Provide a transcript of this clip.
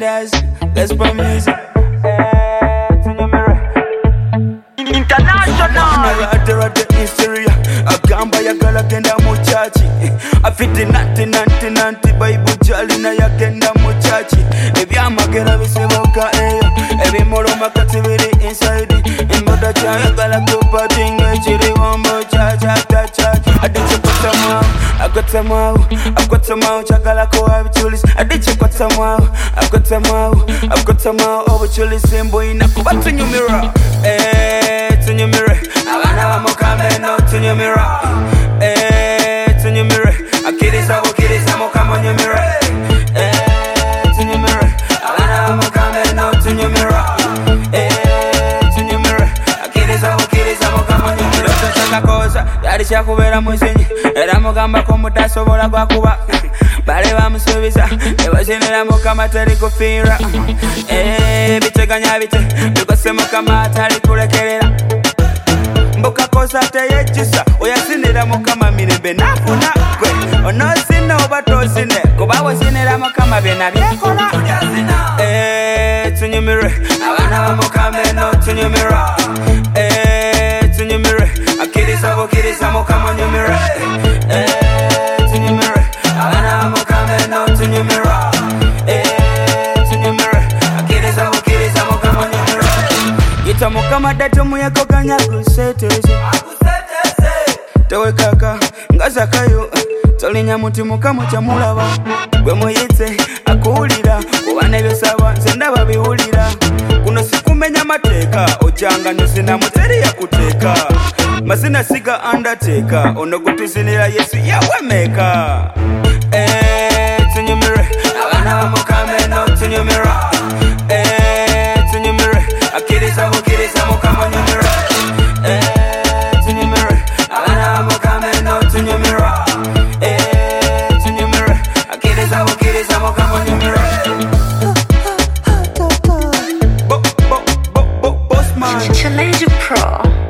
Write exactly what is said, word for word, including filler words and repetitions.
Riders, let's put music. International hysteria. Agamba yagala genda mu church. Afite nanti nanti nanti Bible jali na yagenda mu church. Ebyamagera bisiboka eyo. Ebimuluma kati biri inside. Imboda kyayagala kupatinga chiri wambo cha cha cha cha. Adiche kotamao, akotamao, akotamao chagala ko abichulis. Adiche kotamao, akotamao, akotamao obuchulis embo ina kubatu nyumira. Eh, tunyumira. Abana bamukambe no tunyumira. Eh, tunyumira. Akiriza bukiriza mukama nyumira. Eh, tunyumira. Abana bamukambe no tunyumira. Eh, tunyumira. Akiriza bukiriza mukama nyumira. Chaka koza yari cyakubera muzinyi. Era mugamba ko mutasobola kwakuba. Bale bamusubiza ebazinira mukama tari kufira. Eh, biteganya bite bikose mukama atari kulekerera. Mboka kosa teyejisa oyasinira mukama mirembe nafuna gwe onosina obatosine kuba wasinira mukama byena byekola. Eh, tunyumire abana bamukambe no tunyumira. Eh, tunyumire akiriza bukiriza mukama nyumira. Eh, tunyumire abana bamukambe no tunyumira. Eh, tunyumire akiriza bukiriza mukama nyumira. Ita mukama datu muyako kanya kuseteze tewe kaka ngaza kayo tolinya muti mukama chamulaba gwe muyitse akuulira kubana byosaba nze ndaba biwulira kuno sikumenya mateka ojanga nosina muteri ya kuteka masina siga undertaker ono kutuzinira Yesu yawemeka. Eh, tunyumire abana bamukambe no tunyumira. Eh, tunyumire akiriza bukiriza mukama nyumira. Eh, tunyumire abana bamukambe no tunyumira. Eh, tunyumire akiriza bukiriza mukama nyumira. Bo bo bo bo boss man Challenge Pro.